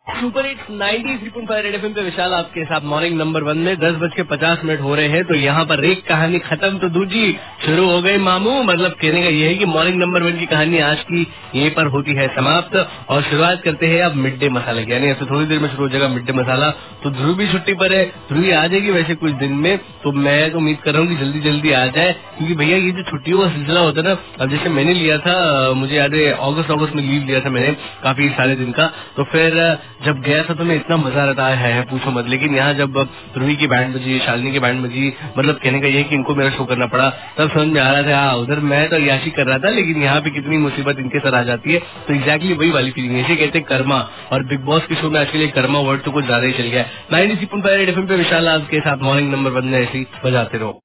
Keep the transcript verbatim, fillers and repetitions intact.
Super hits ninety three point five Red FM पे विशाल आपके साथ मॉर्निंग नंबर वन में दस बज के पचास मिनट हो रहे हैं। तो यहाँ पर एक कहानी खत्म तो दूसरी शुरू हो गई मामू। मतलब कहने का ये है कि मॉर्निंग नंबर वन की कहानी आज की यहीं पर होती है समाप्त। और शुरुआत करते हैं अब मिड डे मसाले की, यानी ऐसे थोड़ी देर में शुरू हो जाएगा मिड डे मसाला। तो ध्रुव भी छुट्टी पर है, ध्रुव आ जाएगी वैसे कुछ दिन में। तो मैं तो उम्मीद कर रहा हूँ कि जल्दी जल्दी आ जाए, क्योंकि भैया ये जो छुट्टियों का सिलसिला होता है ना, अब जैसे मैंने लिया था, मुझे याद है अगस्त अगस्त में लीव लिया था मैंने काफी सारे दिन का। तो फिर जब गया था तो मैं इतना मजा आ रहा है, है पूछो मत। लेकिन यहाँ जब ध्रुवी की बैंड बजी, शालिनी की बैंड बजी, मतलब कहने का ये कि इनको मेरा शो करना पड़ा, तब समझ में आ रहा था हाँ उधर मैं तो याशी कर रहा था, लेकिन यहाँ पे कितनी मुसीबत इनके सर आ जाती है। तो एग्जैक्टली वही वाली फीलिंग है, इसे कहते हैं कर्मा। और बिग बॉस के शो में आजकल ये कर्मा वर्ड तो कुछ ज्यादा ही चल गया है। Ninety three point five FM पे विशाल आपके साथ मॉर्निंग नंबर वन में ऐसे ही बजाते रहो।